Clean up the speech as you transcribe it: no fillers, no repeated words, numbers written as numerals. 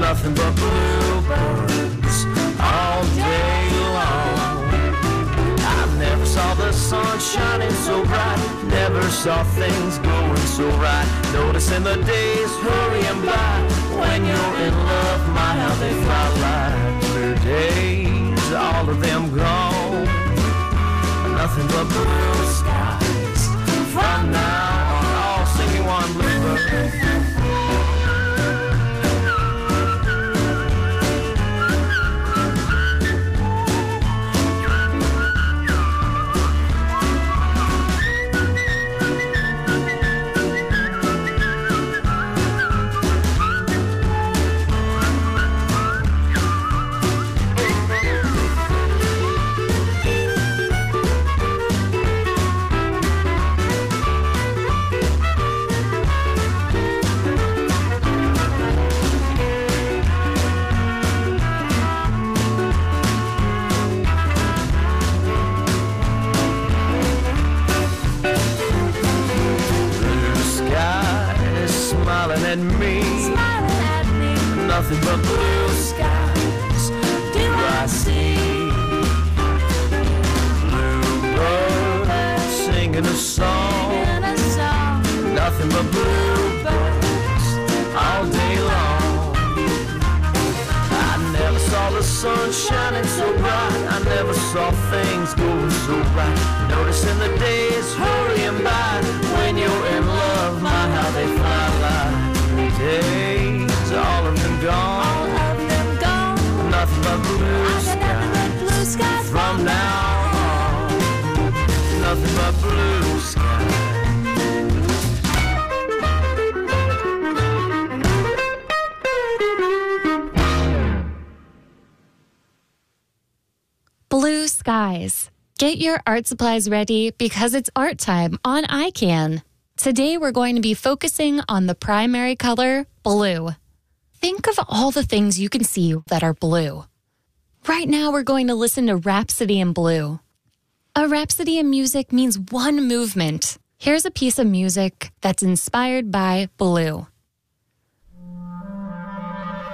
nothing but bluebirds all day long. I never saw the sun shining so bright, never saw things going so right. Noticing the days hurrying by, when you're in love, my how they fly like clear days, all of them gone. Nothing but blue skies from now on, all singing one bluebird. Nothing but blue skies do I see. Bluebirds singing a song, nothing but bluebirds all day long. I never saw the sun shining so bright, I never saw things going so right. Noticing the days hurrying by, when you're in love, my how they fly like days, all of them gone. All of them gone. Nothing but blue skies from now on. Nothing but blue skies. Blue skies. Get your art supplies ready because it's art time on iCan. Today we're going to be focusing on the primary color, blue. Think of all the things you can see that are blue. Right now we're going to listen to Rhapsody in Blue. A rhapsody in music means one movement. Here's a piece of music that's inspired by blue.